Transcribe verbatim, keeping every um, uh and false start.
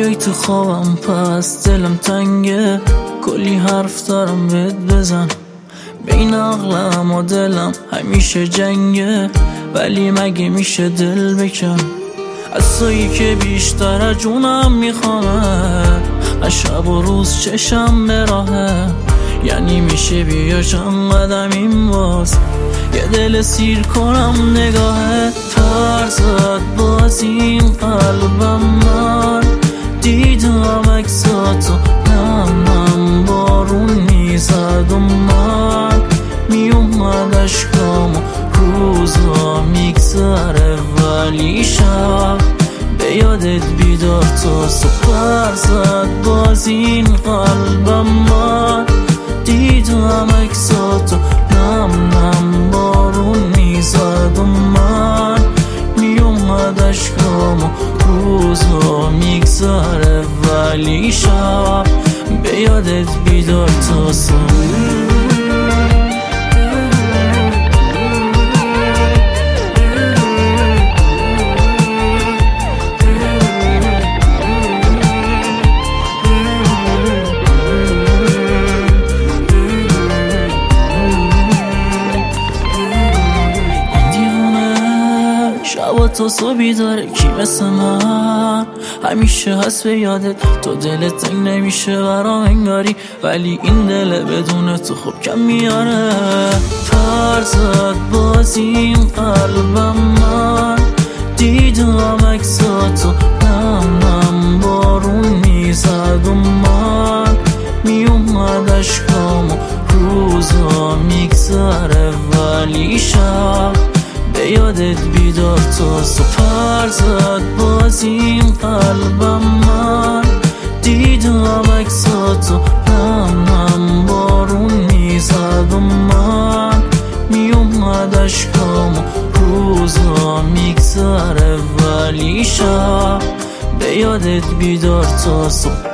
بیای تو خوابم پس دلم تنگه، کلی حرف دارم بهت بزن، بین عقلم و دلم همیشه جنگه، ولی مگه میشه دل بکن از تویی که بیشتر از جونم میخوامه، از شب و روز چشم به راهه، یعنی میشه بیا چند قدم این باز یه دل سیر کنم نگاهه. فرزاد باز این قلبم من دیدم اکساتو، نم نم بارون میزد و من میومد اشکام و روزا میگذره، ولی شب به یادت بیدار تا صبح. فرزاد باز این قلبم من دیدم اکساتو، نم نم بارون میزد و من میومد اشکام و روزا میگذره، ولی شب به یادت بیدار تا صبح. شبا تا صبحی داره کی مثل من همیشه هست به یادت، تو دلت تنگ نمیشه برام انگاری، ولی این دل بدون تو خوب کم میاره. فرزاد باز این قلبم من دیدم اکساتو، نم نم بارون میزد و من میومد اشکام و روزا میگذره، ولی شب به یادت بیدار تا صبح. فرزاد باز این قلبم من دیدم اکساتو، نم نم بارون میزد و من میومد اشکام و روزا میگذره، ولی شب به یادت بیدار تا صبح.